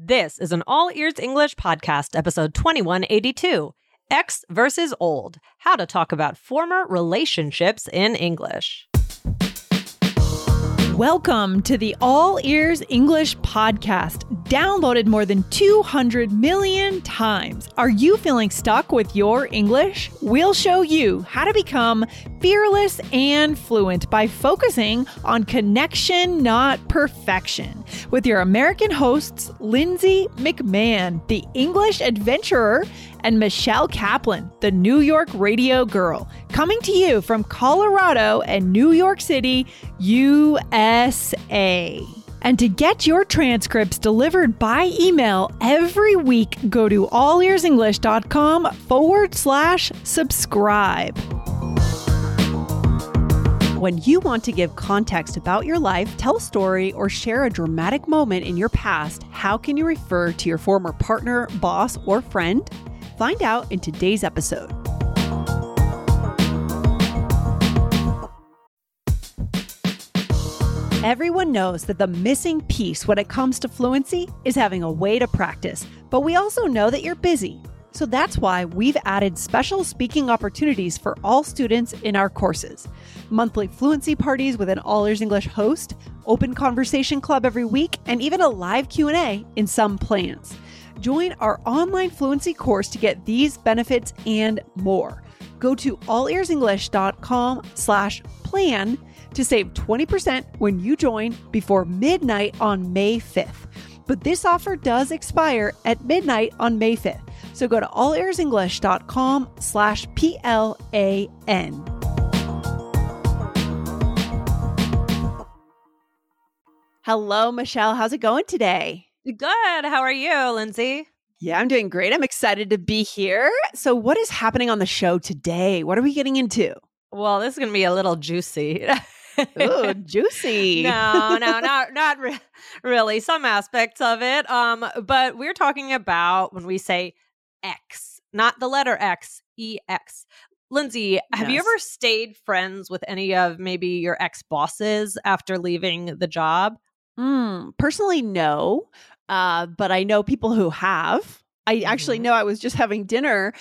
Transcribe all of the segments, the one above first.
This is an All Ears English podcast, episode 2182, Ex versus Old, how to talk about former relationships in English. Welcome to the All Ears English podcast, downloaded more than 200 million times. Are you feeling stuck with your English? We'll show you how to become fearless and fluent by focusing on connection, not perfection. With your American hosts, Lindsay McMahon, the English adventurer, and Michelle Kaplan, the New York radio girl, coming to you from Colorado and New York City, USA. And to get your transcripts delivered by email every week, go to allearsenglish.com/subscribe. When you want to give context about your life, tell a story, or share a dramatic moment in your past, how can you refer to your former partner, boss, or friend? Find out in today's episode. Everyone knows that the missing piece when it comes to fluency is having a way to practice, but we also know that you're busy. So that's why we've added special speaking opportunities for all students in our courses. Monthly fluency parties with an All Ears English host, open conversation club every week, and even a live Q&A in some plans. Join our online fluency course to get these benefits and more. Go to allearsenglish.com/plan to save 20% when you join before midnight on May 5th. But this offer does expire at midnight on May 5th. So go to allearsenglish.com/PLAN. Hello, Michelle. How's it going today? Good. How are you, Lindsay? Yeah, I'm doing great. I'm excited to be here. So what is happening on the show today? What are we getting into? Well, this is going to be a little juicy. Ooh, juicy. Not really. Some aspects of it. But we're talking about when we say X, not the letter X, EX. Lindsay, have you ever stayed friends with any of maybe your ex-bosses after leaving the job? Personally, no. But I know people who have. I actually know I was just having dinner,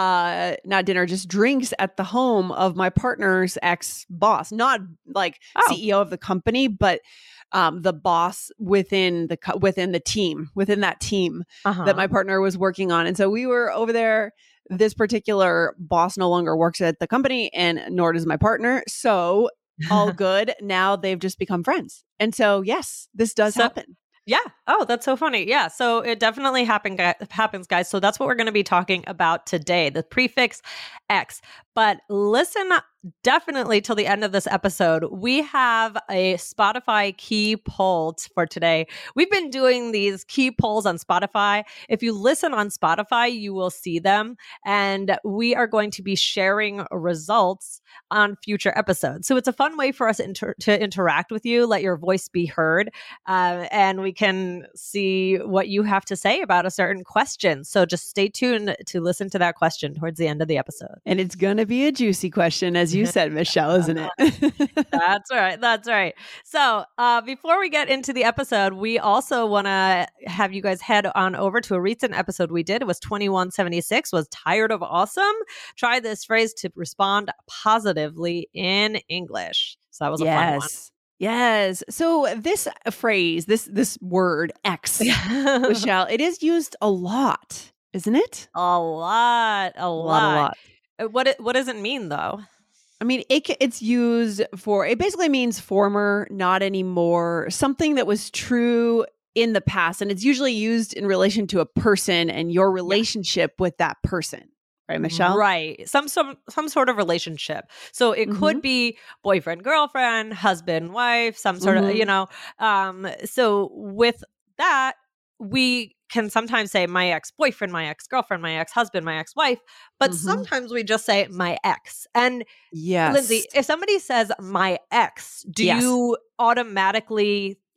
not dinner, just drinks at the home of my partner's ex-boss, not like CEO of the company, but the boss within the team, within that team that my partner was working on. And so we were over there. This particular boss no longer works at the company, and nor does my partner. So all good. Now they've just become friends. And so, yes, this does happen. Yeah. Oh, that's so funny. Yeah. So it definitely happens, guys. So that's what we're going to be talking about today, the prefix X. But listen definitely till the end of this episode. We have a Spotify key poll for today. We've been doing these key polls on Spotify. If you listen on Spotify, you will see them. And we are going to be sharing results on future episodes. So it's a fun way for us to interact with you, let your voice be heard, and we can see what you have to say about a certain question. So just stay tuned to listen to that question towards the end of the episode. And it's going to be a juicy question, as you said, Michelle, isn't it? That's right. That's right. So before we get into the episode, we also want to have you guys head on over to a recent episode we did. It was 2176, was tired of awesome. Try this phrase to respond positively in English. So that was a fun one. Yes. So this phrase, this word X, Michelle, it is used a lot, isn't it? A lot. What does it mean though? I mean, it's used for, it basically means former, not anymore, something that was true in the past. And it's usually used in relation to a person and your relationship with that person. Right, Michelle? Right. Some sort of relationship. So it could be boyfriend, girlfriend, husband, wife, some sort of, so with that, we can sometimes say my ex-boyfriend, my ex-girlfriend, my ex-husband, my ex-wife, but sometimes we just say my ex. And Lindsay, if somebody says my ex, do you automatically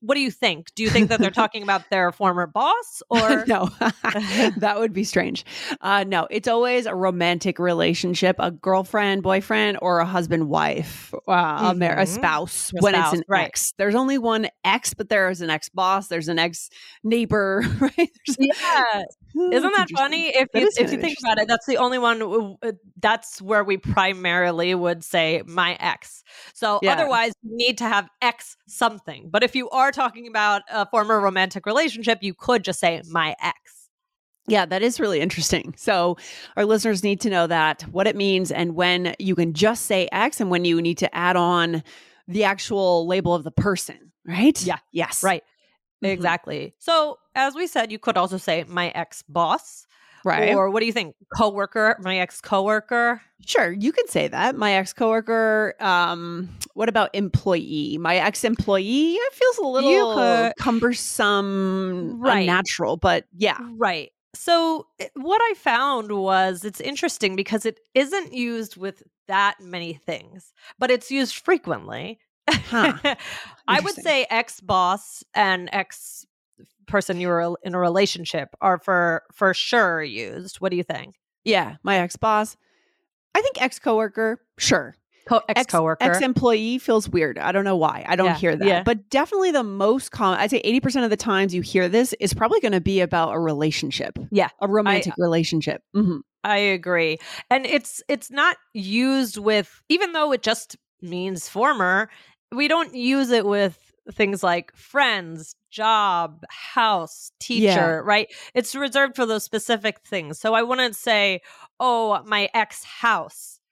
what do you think? Do you think that they're talking about their former boss or? No, that would be strange. No, it's always a romantic relationship, a girlfriend, boyfriend, or a husband, wife, a spouse when it's an ex. There's only one ex, but there is an ex boss. There's an ex neighbor, right? Yeah. Isn't that funny? If you think about it, that's the only one. That's where we primarily would say my ex. So otherwise, you need to have ex something. But if you are talking about a former romantic relationship, you could just say my ex. Yeah, that is really interesting. So our listeners need to know that, what it means, and when you can just say ex and when you need to add on the actual label of the person, right? Yeah. Yes. Right. Exactly. So as we said, you could also say my ex-boss. Right. Or what do you think? Coworker, my ex-coworker? Sure, you could say that. My ex-coworker. What about employee? My ex-employee. It feels a little cumbersome, unnatural, but yeah. Right. So what I found was it's interesting because it isn't used with that many things, but it's used frequently. Huh. I would say ex-boss and ex-person you were in a relationship are for sure used. What do you think? Yeah, my ex-boss. I think ex-coworker, sure. Ex-coworker. Ex-employee feels weird. I don't know why. I don't hear that. Yeah. But definitely the most common, I'd say 80% of the times you hear this is probably going to be about a relationship. Yeah. A romantic relationship. Mm-hmm. I agree. And it's not used with, even though it just means former, we don't use it with things like friends, job, house, teacher, right? It's reserved for those specific things. So I wouldn't say, oh, my ex-house.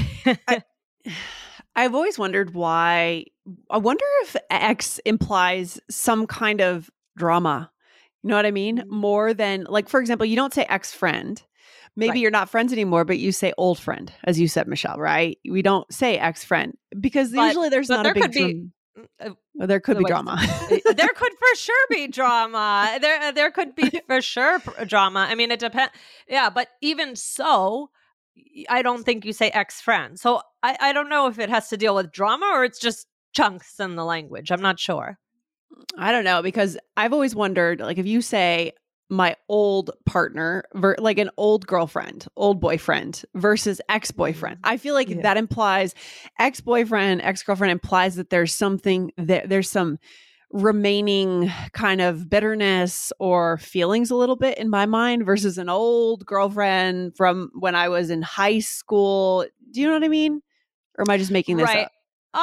I've always wondered why. I wonder if ex implies some kind of drama. You know what I mean? More than, like, for example, you don't say ex-friend. Maybe you're not friends anymore, but you say old friend, as you said, Michelle, right? We don't say ex-friend because usually there's not a big there could be drama. There could for sure be drama. There could be for sure drama. I mean, it depends. Yeah, but even so, I don't think you say ex-friend. So I don't know if it has to deal with drama or it's just chunks in the language. I'm not sure. I don't know, because I've always wondered, like, if you say my old partner, like an old girlfriend, old boyfriend versus ex-boyfriend. I feel like that implies ex-boyfriend, ex-girlfriend implies that there's something, there's some remaining kind of bitterness or feelings a little bit in my mind versus an old girlfriend from when I was in high school. Do you know what I mean? Or am I just making this up?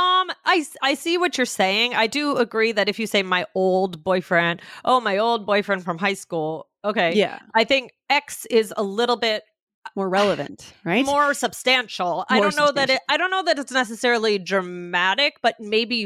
I see what you're saying. I do agree that if you say my old boyfriend, my old boyfriend from high school. Okay. Yeah. I think ex is a little bit more relevant, right? More substantial. I don't know that it's necessarily dramatic, but maybe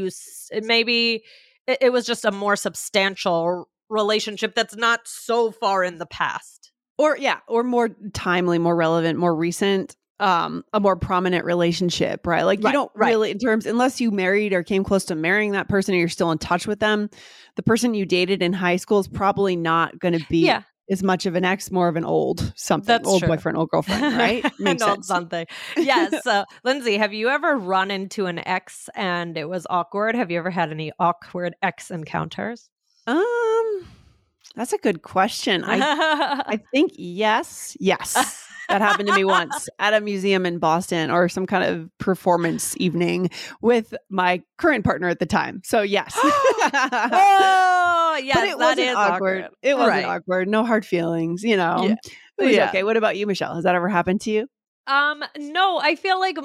it was just a more substantial relationship that's not so far in the past. Or more timely, more relevant, more recent. A more prominent relationship, right? Like you don't really, in terms, unless you married or came close to marrying that person or you're still in touch with them, the person you dated in high school is probably not going to be as much of an ex, more of an old something. That's old true. Boyfriend, old girlfriend, right? Makes an sense. Old something. Yes. So Lindsay, have you ever run into an ex and it was awkward? Have you ever had any awkward ex encounters? That's a good question. I think yes. That happened to me once at a museum in Boston, or some kind of performance evening with my current partner at the time. So yes. Oh, yes, but it wasn't awkward. It wasn't awkward. No hard feelings, you know. Yeah. It was okay. What about you, Michelle? Has that ever happened to you? No, I feel like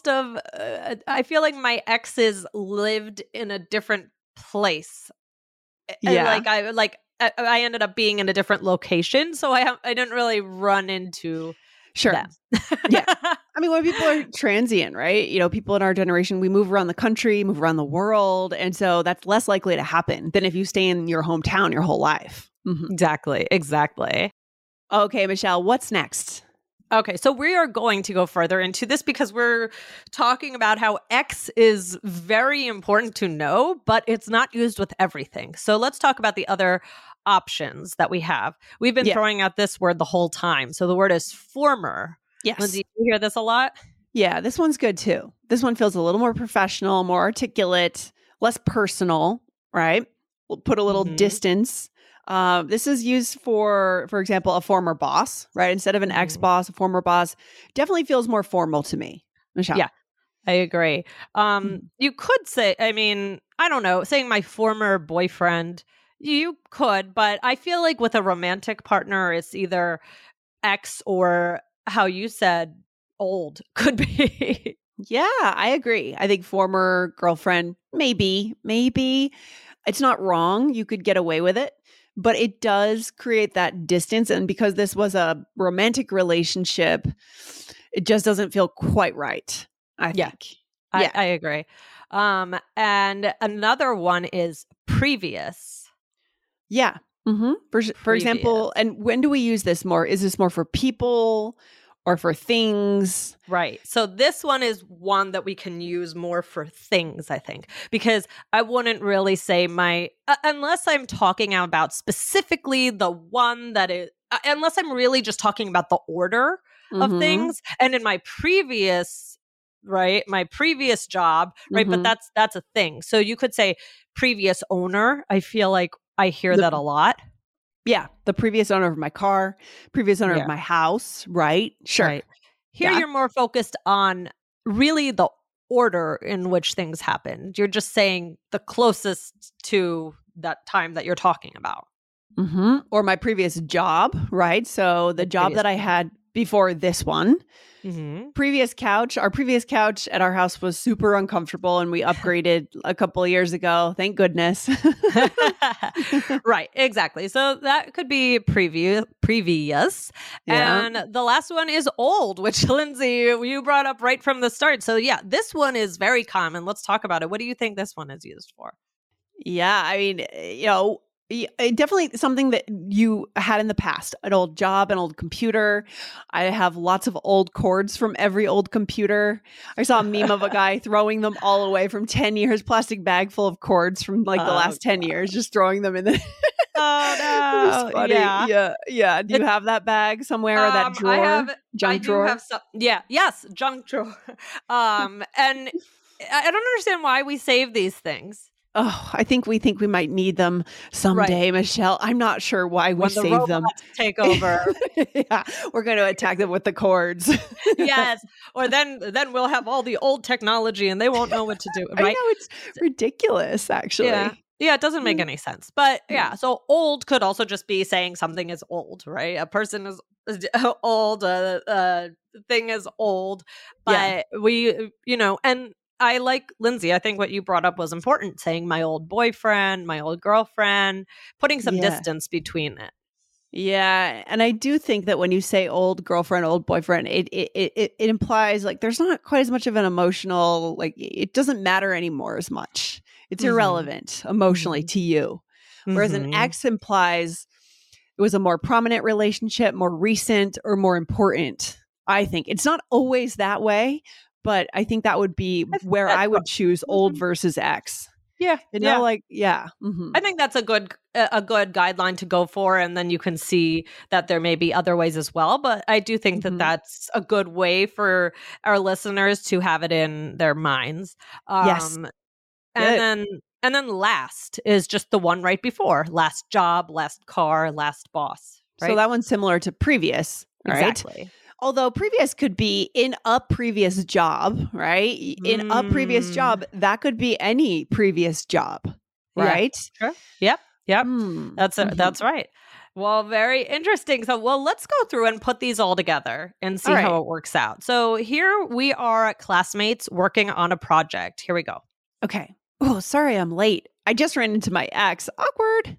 my exes lived in a different place. Yeah. And I ended up being in a different location, so I didn't really run into them. Yeah. I mean, when people are transient, right? You know, people in our generation, we move around the country, move around the world, and so that's less likely to happen than if you stay in your hometown your whole life. Mm-hmm. Exactly. Okay, Michelle, what's next? Okay, so we are going to go further into this because we're talking about how ex is very important to know, but it's not used with everything. So let's talk about the other options that we have. We've been throwing out this word the whole time. So the word is former. Yes. Lindsay, you hear this a lot? Yeah, this one's good too. This one feels a little more professional, more articulate, less personal, right? We'll put a little distance. This is used for example, a former boss, right? Instead of an ex-boss, a former boss definitely feels more formal to me. Michelle. Yeah, I agree. You could say, I mean, I don't know, saying my former boyfriend, you could, but I feel like with a romantic partner, it's either ex or how you said old could be. Yeah, I agree. I think former girlfriend, maybe. It's not wrong. You could get away with it, but it does create that distance. And because this was a romantic relationship, it just doesn't feel quite right, I think. I agree. And another one is previous. Yeah. For example, and when do we use this more? Is this more for people or for things? Right. So this one is one that we can use more for things, I think, because I wouldn't really say unless I'm talking about specifically the one that is, unless I'm really just talking about the order of things. And in my previous job, right? But that's a thing. So you could say previous owner. I feel like I hear that a lot. Yeah. The previous owner of my car, previous owner of my house, right? Sure. Right. Here you're more focused on really the order in which things happened. You're just saying the closest to that time that you're talking about. Or my previous job, right? So the job that I had before this one. Our previous couch at our house was super uncomfortable and we upgraded a couple of years ago. Thank goodness. Right, exactly. So that could be previous. Yeah. And the last one is old, which Lindsay, you brought up right from the start. So yeah, this one is very common. Let's talk about it. What do you think this one is used for? Yeah, I mean, definitely something that you had in the past, an old job, an old computer. I have lots of old cords from every old computer. I saw a meme of a guy throwing them all away from 10 years, plastic bag full of cords from the last 10 years, just throwing them in the... Oh, no. Yeah. Do you have that bag somewhere or that drawer? Junk drawer? Yes, junk drawer. And I don't understand why we save these things. Oh, I think we might need them someday, right. Michelle. I'm not sure why we save them. Take over. Yeah, we're going to attack them with the cords. Yes, or then we'll have all the old technology and they won't know what to do. Right? I know, it's ridiculous, actually. Yeah, it doesn't make any sense. But yeah, so old could also just be saying something is old, right? A person is old, a thing is old, but we, and I like Lindsay. I think what you brought up was important, saying my old boyfriend, my old girlfriend, putting some distance between it. Yeah. And I do think that when you say old girlfriend, old boyfriend, it implies like there's not quite as much of an emotional, like it doesn't matter anymore as much. It's irrelevant emotionally to you. Whereas an ex implies it was a more prominent relationship, more recent, or more important. I think it's not always that way. But I think that would be where I would choose old versus ex. Yeah. I think that's a good guideline to go for. And then you can see that there may be other ways as well. But I do think that that's a good way for our listeners to have it in their minds. Yes. And then last is just the one right before. Last job, last car, last boss. Right? So that one's similar to previous. Exactly. Right? Although previous could be in a previous job, right? In a previous job, that could be any previous job, right? Sure. Yep. That's right. Well, very interesting. So, let's go through and put these all together and see how it works out. So here we are, classmates working on a project. Here we go. Okay. Oh, sorry, I'm late. I just ran into my ex. Awkward.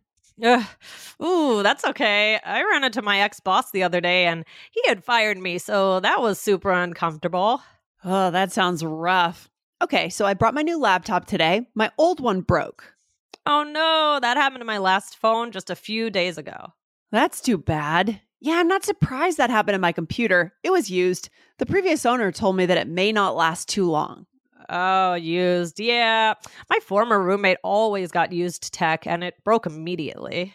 Ooh, that's okay. I ran into my ex-boss the other day and he had fired me, so that was super uncomfortable. Oh, that sounds rough. Okay, so I brought my new laptop today. My old one broke. Oh no, that happened to my last phone just a few days ago. That's too bad. Yeah, I'm not surprised that happened to my computer. It was used. The previous owner told me that it may not last too long. Oh, used. Yeah. My former roommate always got used tech and it broke immediately.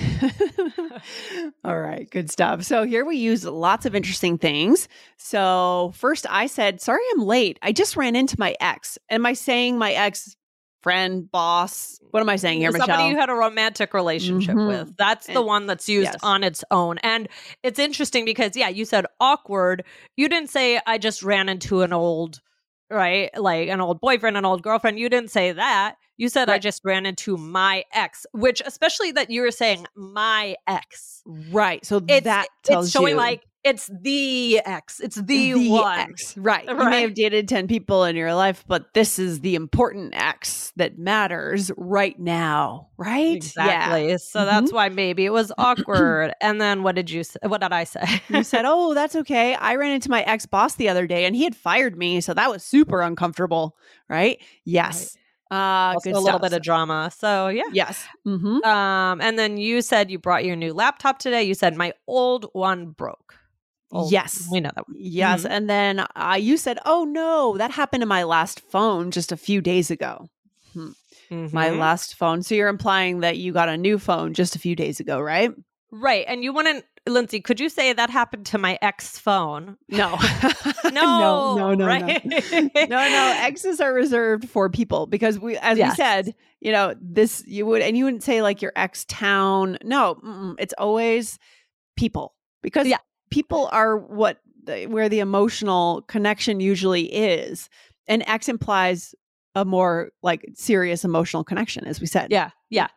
All right, good stuff. So here we use lots of interesting things. So first I said, sorry, I'm late. I just ran into my ex. Am I saying my ex friend, boss. What am I saying here, Somebody Michelle? you had a romantic relationship with. That's the one that's used on its own. And it's interesting because, you said awkward. You didn't say, I just ran into an old, right? Like an old boyfriend, an old girlfriend. You didn't say that. You said, I just ran into my ex, which especially that you were saying my ex. Right. So that tells it's showing you. like it's the ex. It's the one. Ex. Right. You may have dated 10 people in your life, but this is the important ex that matters right now. Right? Exactly. Yeah. So that's why maybe it was awkward. And then what did you say? What did I say? You said, oh, that's okay. I ran into my ex-boss the other day and he had fired me. So that was super uncomfortable. Right? Yes. Right. Also a little bit of drama. So yeah. Yes. And then you said you brought your new laptop today. You said my old one broke. Yes. We know that one. Yes. And then you said, oh no, that happened to my last phone just a few days ago. My last phone. So you're implying that you got a new phone just a few days ago, right? Right. And you wouldn't, Lindsay, could you say that happened to my ex phone? No. No. Right? No. Exes are reserved for people because we said, this you wouldn't say like your ex town. No, it's always people because people are where the emotional connection usually is. And ex implies a more like serious emotional connection, as we said. Yeah.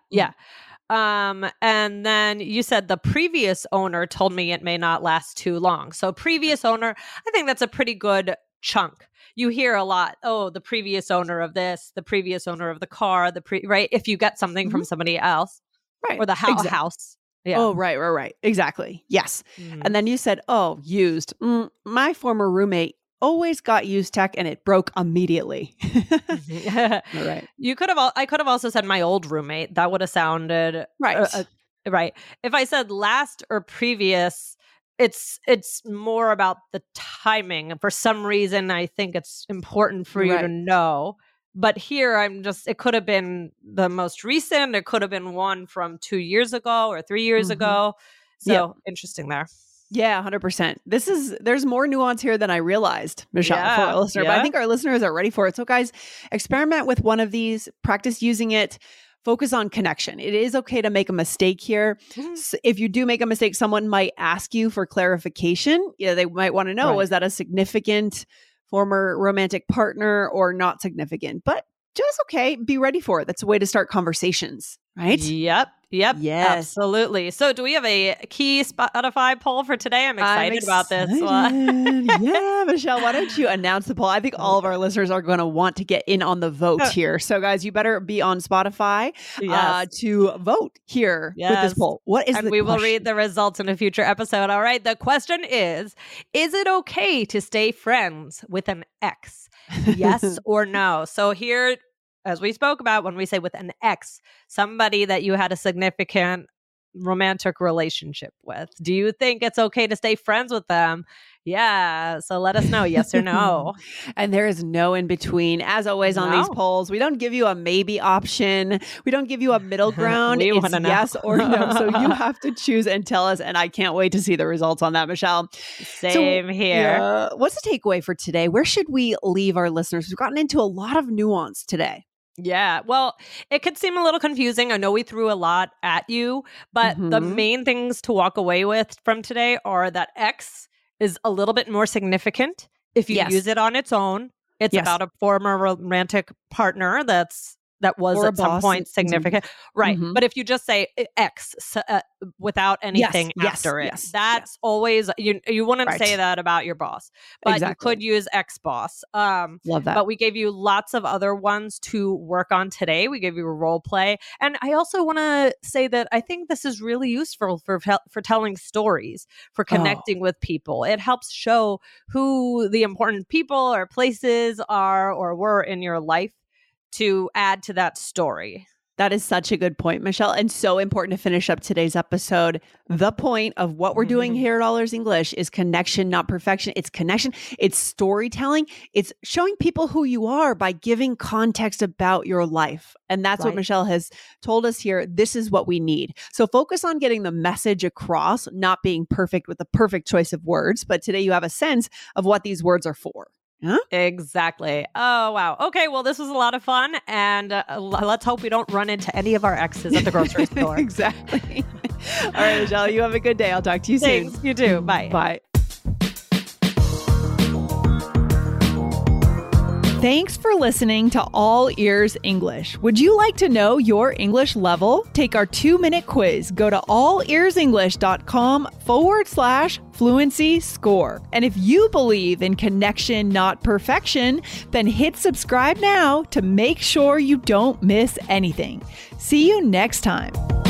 And then you said the previous owner told me it may not last too long. So previous owner, I think that's a pretty good chunk. You hear a lot, the previous owner of this, the previous owner of the car, right? If you get something from somebody else, right? Or the house. Yeah. Oh, right. Exactly. Yes. And then you said, used. My former roommate always got used tech and it broke immediately. All right. I could have also said my old roommate. That would have sounded right. Right. If I said last or previous, it's more about the timing. For some reason, I think it's important for you to know. But here, it could have been the most recent. It could have been one from 2 years ago or 3 years ago. So interesting there. Yeah, 100%. There's more nuance here than I realized, Michelle, for our listener. But I think our listeners are ready for it. So guys, experiment with one of these, practice using it, focus on connection. It is okay to make a mistake here. So if you do make a mistake, someone might ask you for clarification. They might want to know, was that a significant former romantic partner or not significant? But just okay, be ready for it. That's a way to start conversations, right? Yep. Yes. Absolutely. So do we have a key Spotify poll for today? I'm excited about this one. Yeah, Michelle, why don't you announce the poll? I think all of our listeners are going to want to get in on the vote here. So guys, you better be on Spotify to vote here with this poll. What is the question? We will read the results in a future episode. All right. The question is it okay to stay friends with an ex? Yes or no? So here, as we spoke about, when we say with an ex, somebody that you had a significant romantic relationship with, do you think it's okay to stay friends with them? Yeah. So let us know, yes or no. And there is no in between. As always on these polls, we don't give you a maybe option. We don't give you a middle ground. It's yes or no. So you have to choose and tell us. And I can't wait to see the results on that, Michelle. Same here. What's the takeaway for today? Where should we leave our listeners? We've gotten into a lot of nuance today. Yeah. Well, it could seem a little confusing. I know we threw a lot at you, but the main things to walk away with from today are that X is a little bit more significant if you use it on its own. It's about a former romantic partner that was or at some point significant. Right. But if you just say X without anything after it, that's always, you wouldn't say that about your boss, but you could use ex-boss. Love that. But we gave you lots of other ones to work on today. We gave you a role play. And I also want to say that I think this is really useful for telling stories, for connecting with people. It helps show who the important people or places are or were in your life, to add to that story. That is such a good point, Michelle, and so important to finish up today's episode. The point of what we're doing here at All Ears English is connection, not perfection. It's connection. It's storytelling. It's showing people who you are by giving context about your life. And that's what Michelle has told us here. This is what we need. So focus on getting the message across, not being perfect with the perfect choice of words. But today you have a sense of what these words are for. Huh? Exactly. Oh, wow. Okay. Well, this was a lot of fun. And let's hope we don't run into any of our exes at the grocery store. Exactly. All right, Michelle, you have a good day. I'll talk to you Thanks. soon. You too. Bye. Bye. Thanks for listening to All Ears English. Would you like to know your English level? Take our 2-minute quiz. Go to allearsenglish.com/fluency score. And if you believe in connection, not perfection, then hit subscribe now to make sure you don't miss anything. See you next time.